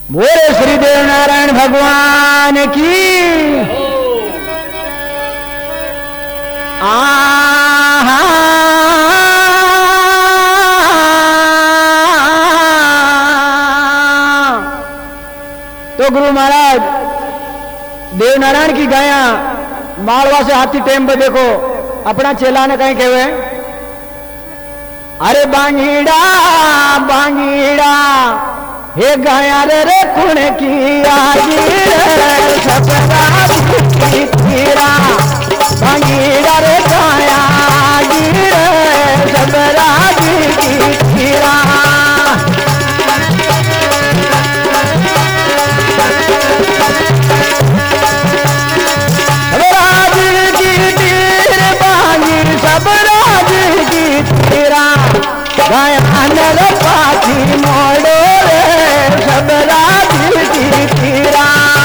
बोले श्री देव नारायण भगवान की। तो गुरु महाराज देव नारायण की गाया मालवा से हाथी टेम पे देखो अपना चेला ने कहीं कहे, अरे बांगीड़ा बांगीड़ा हे गाया रे कुण की आजी रे सपना की तीरा, बांगीड़ा रे गाया आजी रे सपना की तीरा। गाया नर पाखी मोड़ो रे सब राजी की तीरा।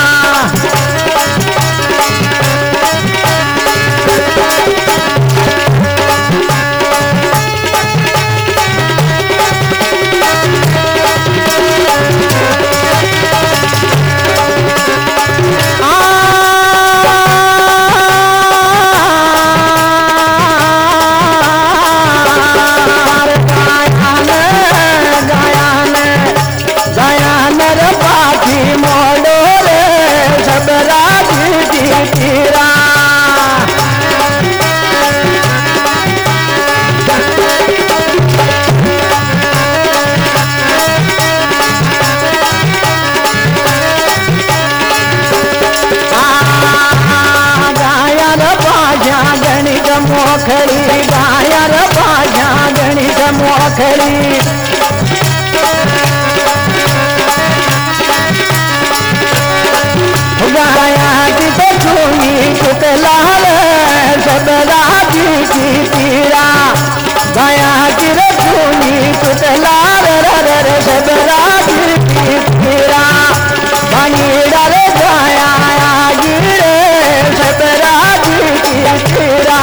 मोखड़ी गाया रे बाजा गणित मोखड़ी, गाया की तो चूनी कुतलाल सब राजी की तीरा। गाया की रे चूनी कुतलाल रे सब राजी की तीरा। बांगीड़ा रे गाया आजी रे सब राजी की तीरा।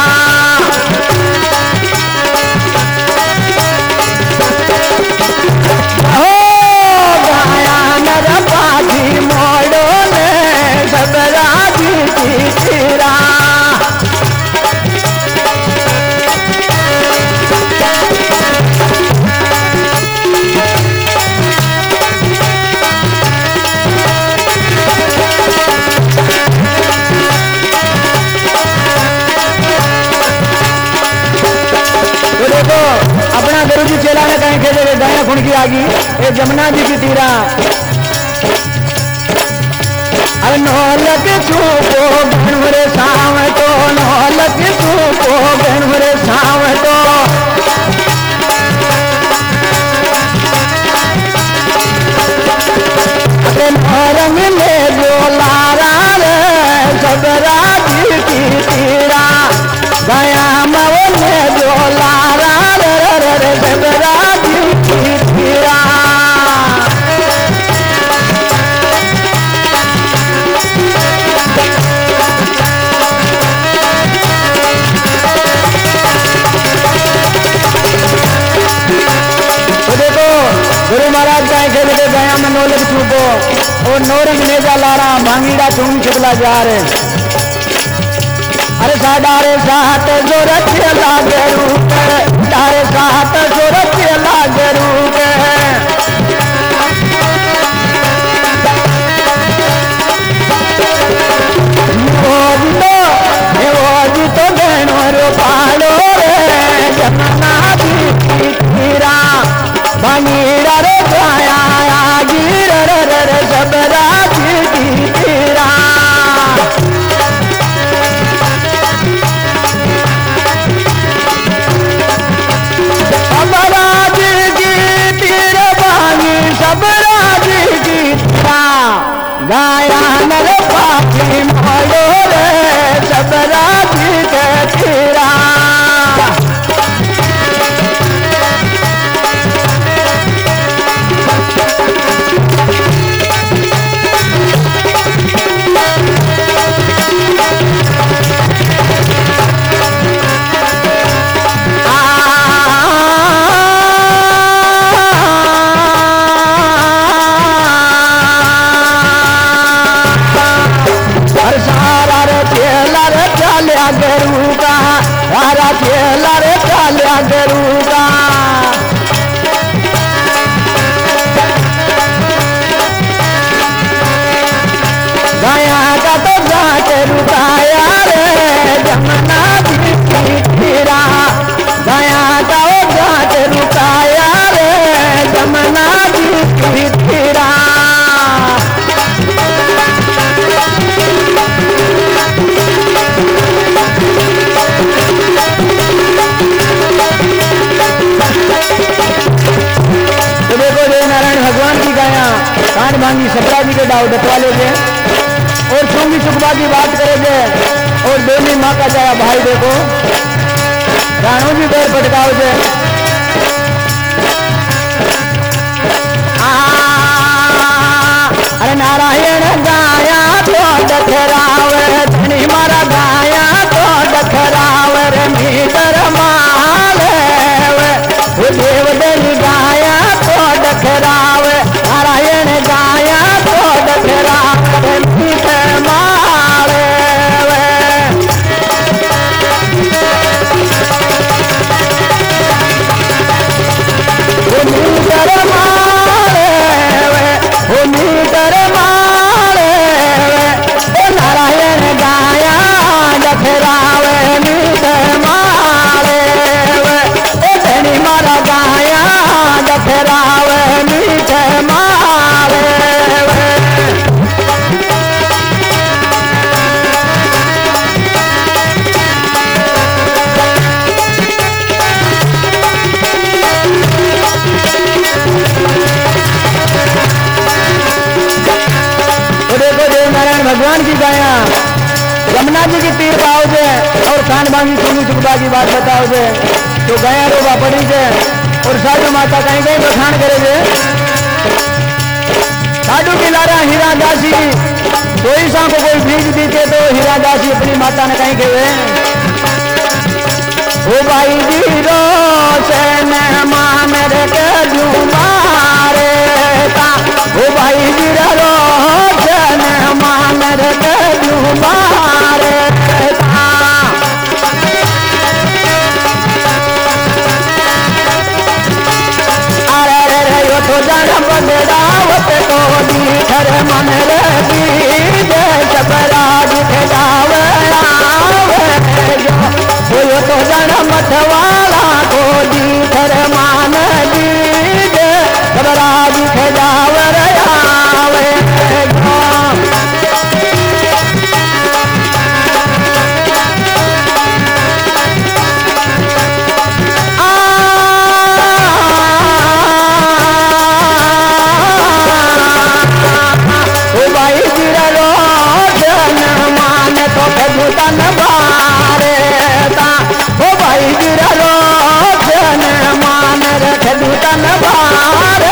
अपना गुरु जी चेला ने कहीं खेले गाया खुण की आगी ये जमुना जी की तीरा। अब नौलक छूको गणुरे साव तो, नौलक छूको गणुरे साव तो, रंग में जो लारा रे सब राजी की तीरा। गया मवन में जो लारा रे सब राजी की तीरा। तो देखो गुरु महाराज का खेल के गया में नौलक छूको और नौरंग नेजा लारा भांगीड़ा चूम चुकला जा रहे। अरे साढ़े सात जो रचे लागे रूप, साढ़े सात जो रचे लागे रूप, वो तो बहनों पालो रे जमुना जी की तीरा। बांगीड़ा रे गाया आजी रे सब राजी की तीरा। सब राजी की तीर बांगी सब राजी की तीरा। गाया नर पाखी मोड़ो रे सब राजी के तीरा। की गाया कान भांगी सपरा जी के डाव डटवाले जे और चुंगी चुकवा की बात करे जे और दोनी माँ का जाया भाई देखो राणू जी पैर पटकाओ जे अरे नारायण गाया तो डखरावे धनी मारा गाया तो डखरावे रे मीटर माले वो देव देवी गाया तो डखरावे नारायण गाया तो डखरावे मीटर माले वो मीटर माले वो मीटर माले वो नारायण गाया डखरावे मीटर माले वो धनी मारा गाया डखरावे मीटर माले भगवान की गाया यमुना जी की तीर पाओ जे और कान भांगी चुंगी चुकबा की बात बताओ जे तो गया रोबा पड़ी जे और साधु माता कहीं कहीं बखान करे जे साधु की लारा हीरा दासी कोई सा को कोई बीज दीते तो हीरा दासी अपनी माता ने कहीं कहे ओ भाई जी रोशन मान रे के मारे ता ओ भाई जी रोशन मान रे के मारे ता अरे रे यो तो जान बदरावत तो दीठर मन रे दीजे सबराज के जावे यो तो जन मठवाला को दीठर मान दीजे सबराज के जावर आवे भाई गिरा रो जन मान तो भगतन बारे ओ भाई गिरा रो जन मान रख भगतन बारे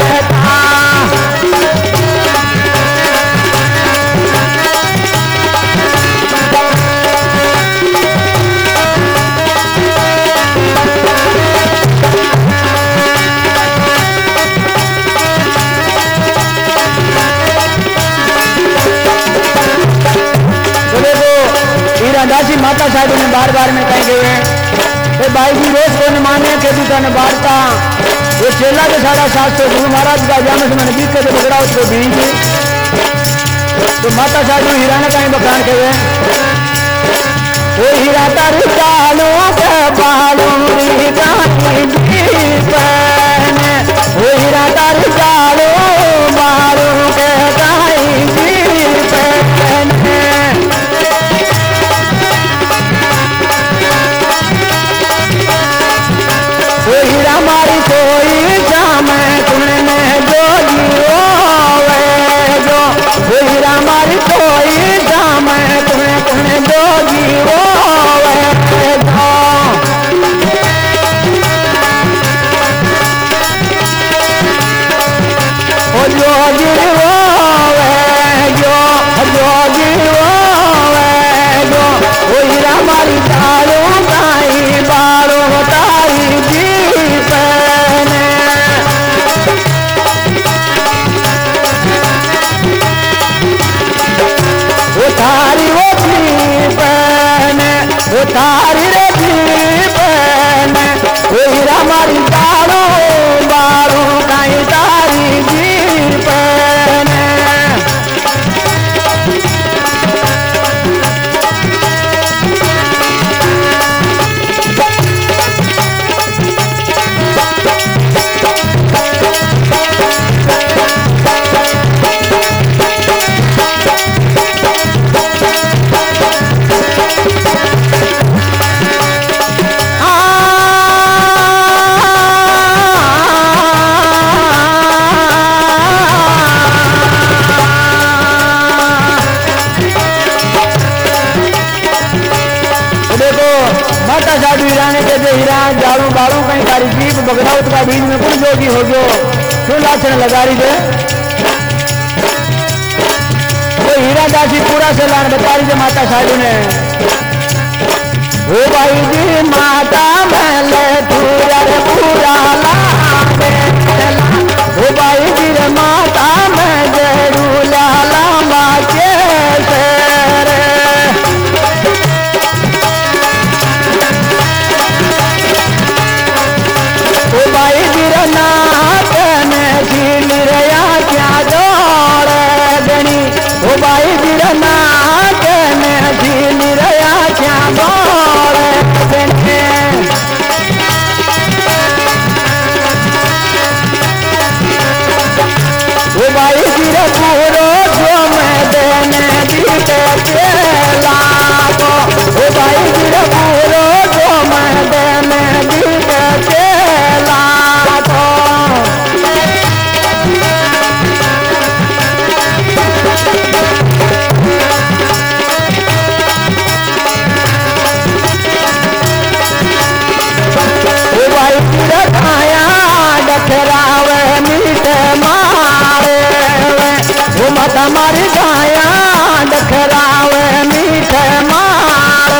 दासी माता साहब ने बार बार में कह गए तो भाई जी रोज को माने के दूसरा ने बारता वो चेला के सारा शास्त्र गुरु महाराज का जाने से मैंने बीत के बगड़ा उसको बीज तो माता साहब हीरा ने कहीं बखान के वो हीरा तार चालो के बालों री गानी दीपने वो हीरा तार चालो बालों के गाई दीपने वो हीरा मारी कोई जामे तुमने जोगी होवे जो वो हीरा मारी कोई जामे तुमने जोगी होवे जो जोगी हो गयो क्यों लाछन लगा रही है वो हीरा दासी पूरा से लान बता रही है माता साधु ने ओ भाई जी माता मैले पूरा ला ओ भाई जी माता मैं जरूर लामा के रे ओ भाई जी नाथ में झील रया क्या दौड़ गणी ओ भाई जी नाथ में झील रया क्या दौड़ गणी ओ भाई जी पूरो जो मैं देने दीते चला तो ओ भाई जी पूरो जो मैं देने दीते चला तो ओ भाई जी खाया डखरावे मीठे मारे वो मत मारी गाया डखरावे मीठे मारे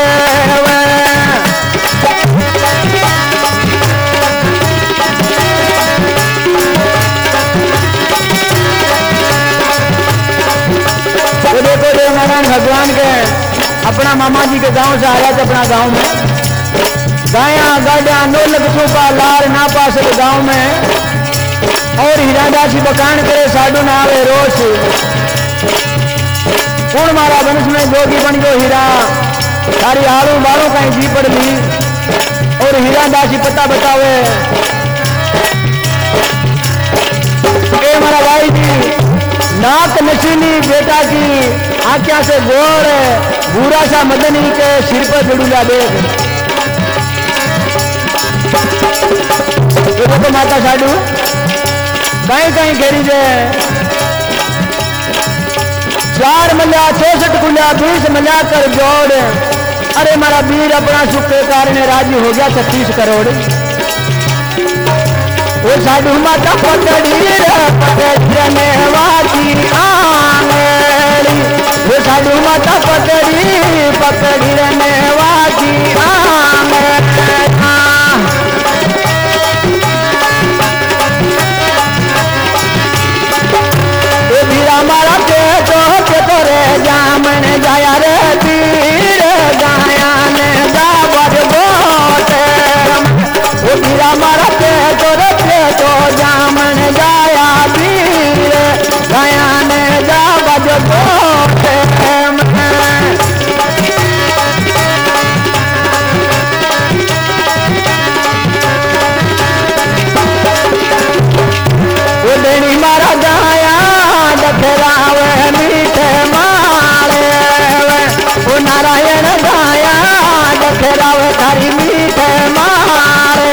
तो देखो जो हमारा भगवान के अपना मामा जी के गांव से आया था अपना गांव में गाया गाड़ा नोलक छुपा लार ना पास गांव में और हीरा दासी बखान करे साधु ना आवे रोष कौन मारा वंश में जोगी बन गयो हीरा सारी आलू बालों कहीं जी पड़ ली और हीरा दासी पता बतावे के हमारा भाई जी नाक नशीली बेटा की आँखिया से गोर भूरा सा मदनी के सिर पर जुड़ूला देख देखो माता साधु कहीं कहीं घेरी जे 4 मल्या 64 कुल्या 20 मल्या कर जोड़ अरे मारा वीर अपना सुख के कारण राजी हो गया 36 करोड़ वो साधु माता पकड़ी पकड़ने वाली आंगली वो साधु माता पकड़ने वाली आंगली हमारा के रे जामन जाया रे पीर गाया ने जावर गोटे वो पीरा मारा के तो जामन जाया पीर गाया ने जावर गोटे वो देनी मारा गाया डखरावे मीठे मारे वो नारायण गाया डखरावे थारी मीठे मारे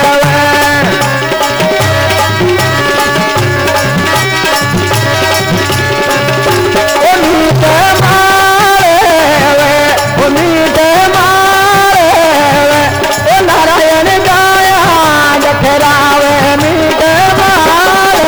ओ मीठे मारे ओ मीठे मारे ओ नारायण गाया डखरावे मीठे मारे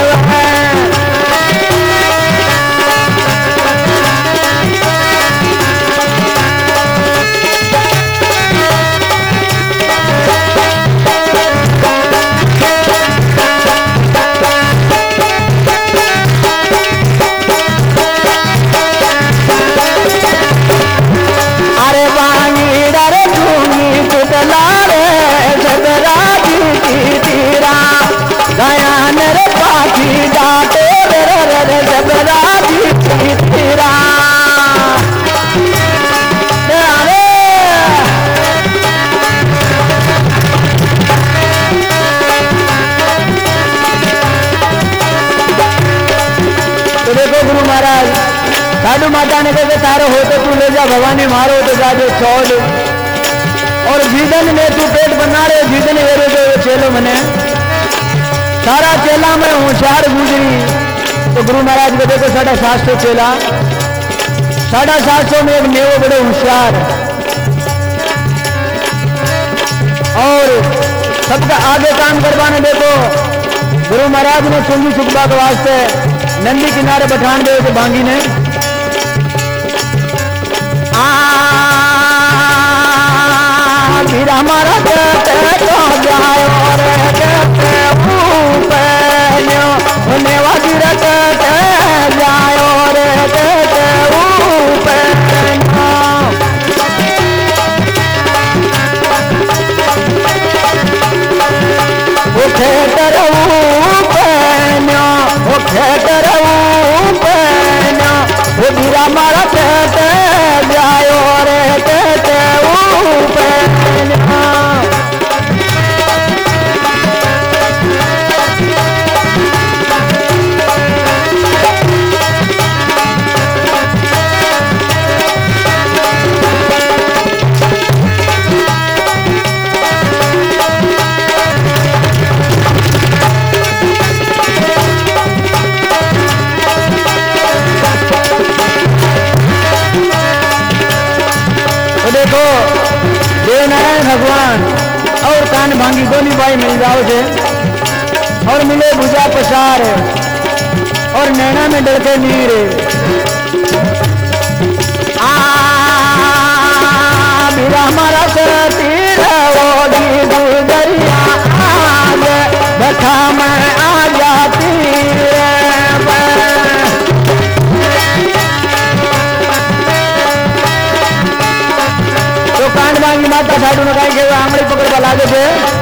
साधु माता ने कहे तारो हो तो तू ले जा भवानी मारो तो जाजे छोड़ और जीदन ने तू पेट बना रहे जीदन वेरे जो चेलो मने सारा चेला में होशियार गुजरी तो गुरु महाराज को देखो 750 चेला 750 में एक नेवो बड़े होशियार और सबका आगे काम करवाने देखो गुरु महाराज ने चुंगी चुकबा के वास्ते नंदी किनारे बैठान दे थे भांगी ने फिर हमारा कहते तो जायो रे कहते उन्हें वादी कहते जायो रे कहते मारा कहते जायो रे कहते देखो देवनारायण भगवान और कान भांगी दोनों भाई मिल जाओ थे और मिले भुजा पसार और नैना में डरके नीर हमारा तीर गुजरिया आज बखा में आ जाती कांडवांगी माता साधु ने कहा कि आंगड़ी पकड़वा लागे थे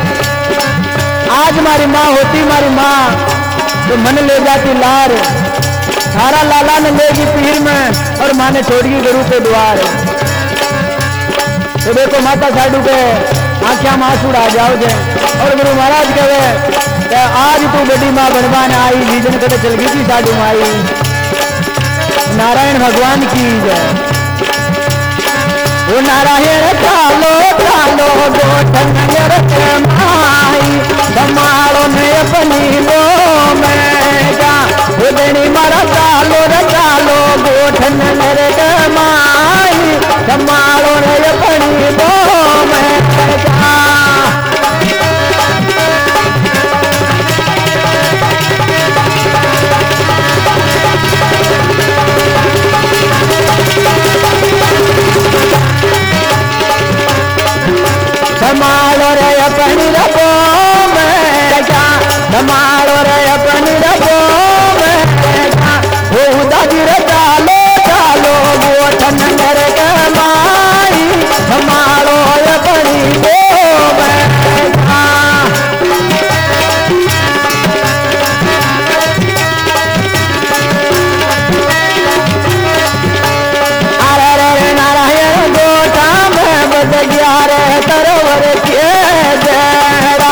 आज मारी माँ होती मारी माँ तो मन ले जाती लार सारा लाला ने लेगी पीर में और माँ ने छोड़ी गुरु के द्वार तो देखो माता साधु के आंखिया में आंसू आ जाओ थे और गुरु महाराज कहे आज तू बड़ी माँ बनवान आई जीजन करे चल गई थी साधु माई नारायण भगवान की जय वो नारायण चालो चालो गोठन माई संभालो ने अपनी लो में जा वो देनी मारा चालो रे चालो गोठन माई संभालो ने अपनी लो में जा संभालो रे अपनी रबो में जा संभालो रे अपनी रबो में जा वो दादी रे चालो चालो गोठन करे माई संभालो अपनी रबो में जा अरे रे नारायण गोठा में बज गया रे तरोवर के जरा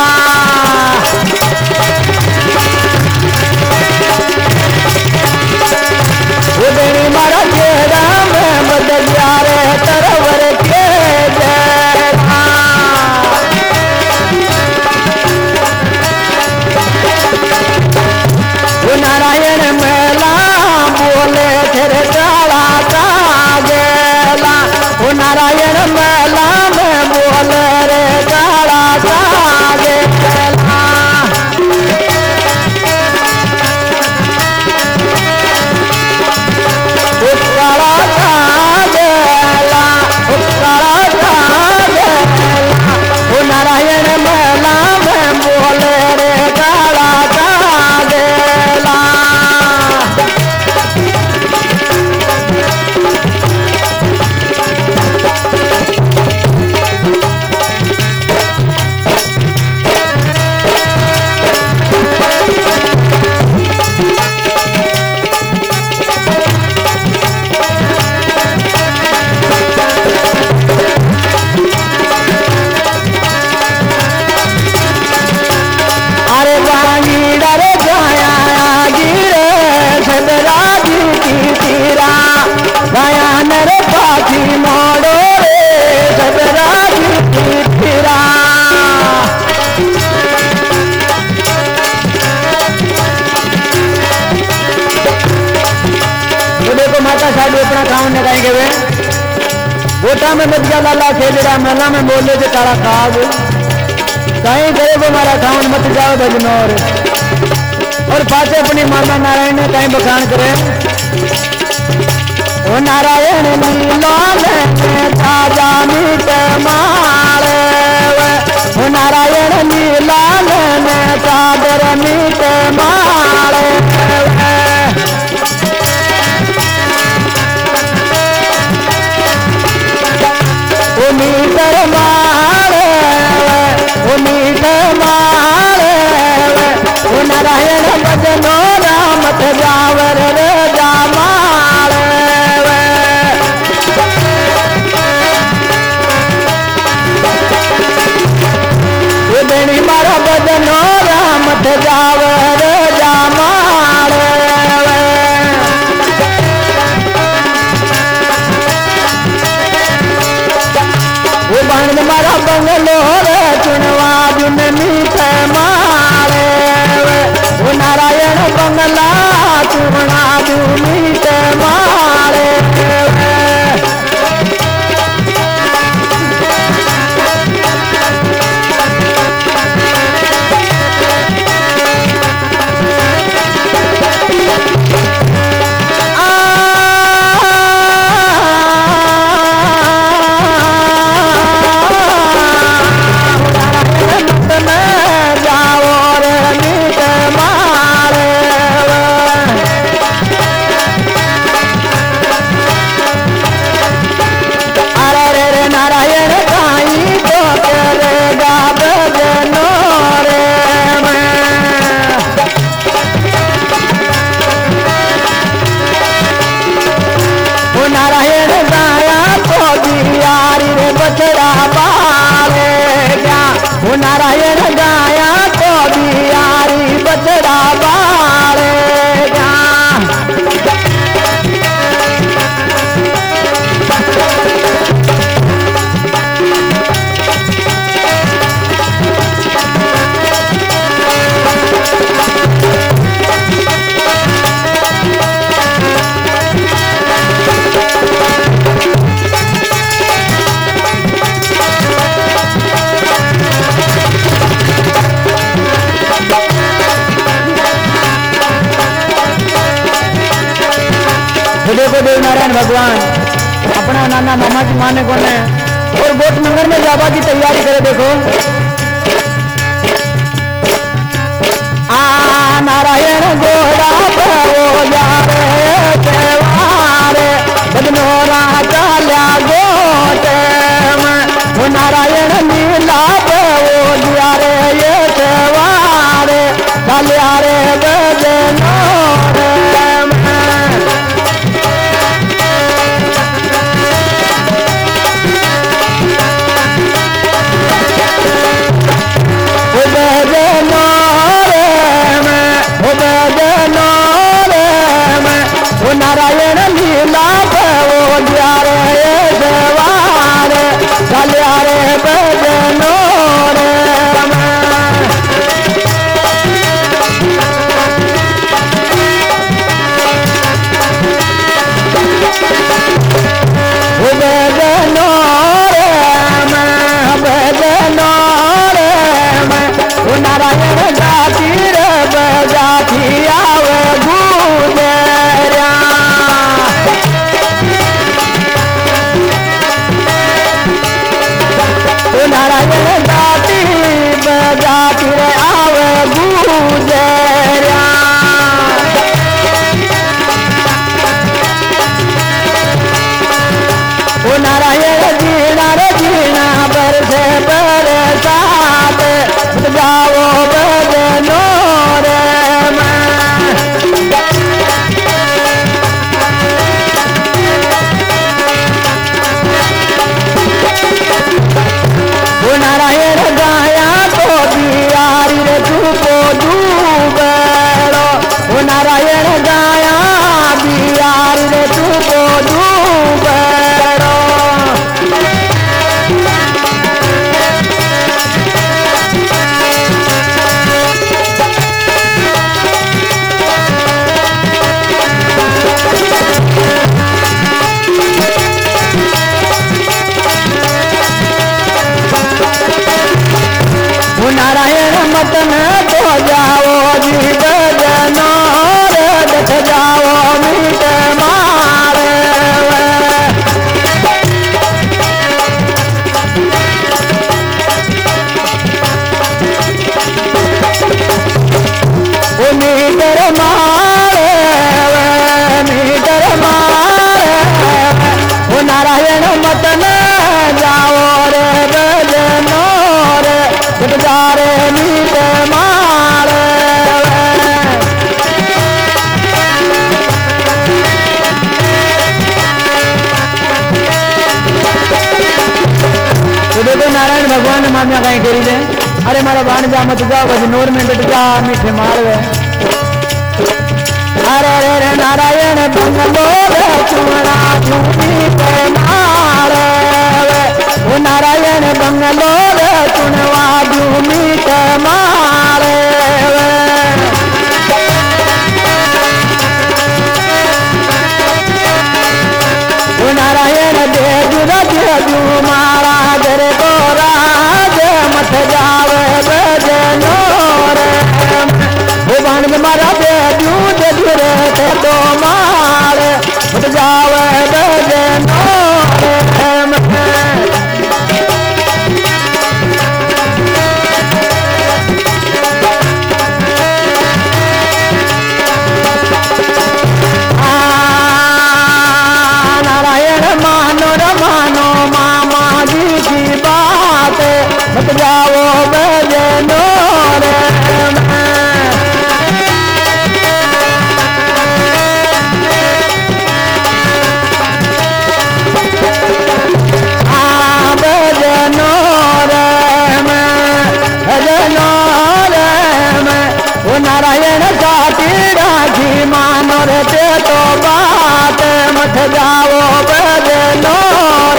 वो देवी मारा चेहरा में बज गया रे तरोवर के जरा वो नारायण मेला बोले तेरे काला का गेला वो नारायण मेला में बोले रे काला का गेला काला का गेला काला का गेला वो नारायण मेला में बोले रे काला का गेला अरे बांगी डरे जाया गिरे सदरा जी की तीरा गाया नरे पाखी मोड़ो रे सदरा जी की तीरा तो देखो माता साधु अपना काम लगाएंगे वे गोटा में बच गया लाला खेजरा मेला में बोले थे काला काग कहीं करे वो हमारा खावन मत जाओ भजनौर और पासे अपनी माता नारायण ने कहीं बखान करे ओ नारायण नीलाल ताजा मीट माले ओ नारायण नीलाल चादर मीट माले ओ मीटर माले ओ मीट माले ओ नारायण भजनो राम जावर जा माले बेणी मारा भजनो राम जावर जा माले वो बाण मारा बंगलो रे चुनवा जुन मीठ माले वो नारायण बंगला चुना जू मीठ माले नारायण गाया तो बिहारी बचड़ा बाले देखो देव नारायण भगवान अपना नाना मामा की माने को ने और गोट मंगर में जावा की तैयारी करे देखो आ नारायण गोरा वो जा रे देवारे बदनो राजा ल्या गोटे वो नारायण नीला वो जा रे ये देवारे डालिया रे बदनो No भगवान माम्या कहीं करी दे अरे मारा बाण जा मत जाओ भजनोर में डट जा मीठे मालवे अरे रे रे नारायण बंगलोर चुना चुनी पे मारे वो नारायण बंगलोर चुनवा भूमि के मारे वो नारायण देजू देजू मारा जरे को राज मत जावे बजनोर वो बाण मारा देजू देजू रे तो मारे मत जावे बजनोर मत जाओ बजनोर बजनोर बजनोर वो नारायण साथी राखी मानो रे तो बात मत जाओ बजनोर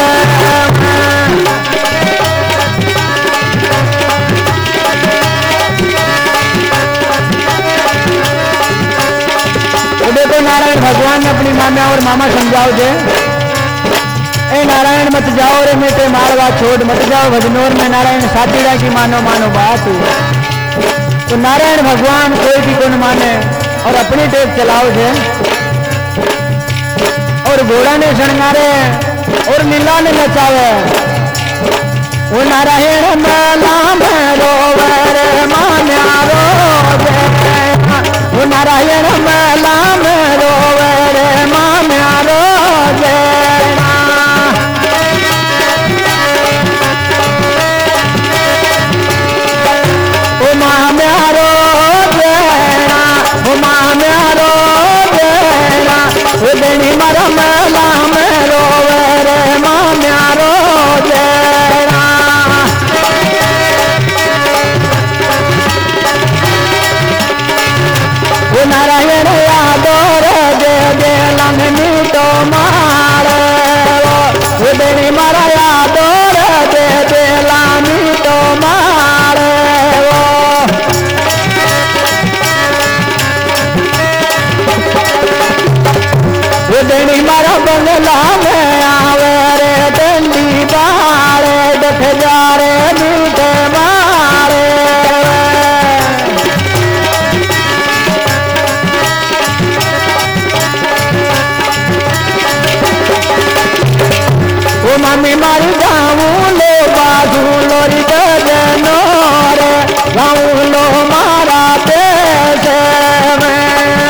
देखो नारायण भगवान ने अपनी मामा और मामा समझाओ जे ए नारायण मत जाओ रे मीठे मारवा छोड़ मत जाओ भजनोर में नारायण साथीड़ा की मानो मानो बात तो नारायण भगवान कोई भी कौन माने और अपनी टेप चलाओ जे और घोड़ा ने शृंगारे और लीला ने नचावे वो नारायण मेला में रोवे रे मान्या रोवे वो नारायण मेला में रोवे रे मान्या रोवे वो मान्या रोवे वो मान्या रोवे वो देनी मरा मेला में रोवे रे मान्या रोवे वो नारायण यादोर दे दे लंगनी तो मारे वो देनी मारा यादोर दे दे लानी तो मारे वो देनी मारा बंगला में आवे रे डंडी बारे दख जा रे मीठे मारे वो मम्मी मारी गाँव लो बाजू लोरी बजनोर गाँव लो मारा देश में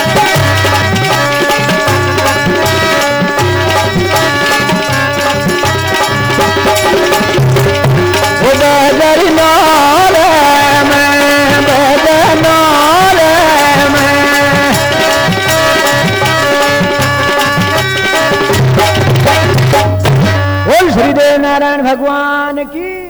वो बजनोर में बजनोर में बोल श्रीदेव नारायण भगवान की।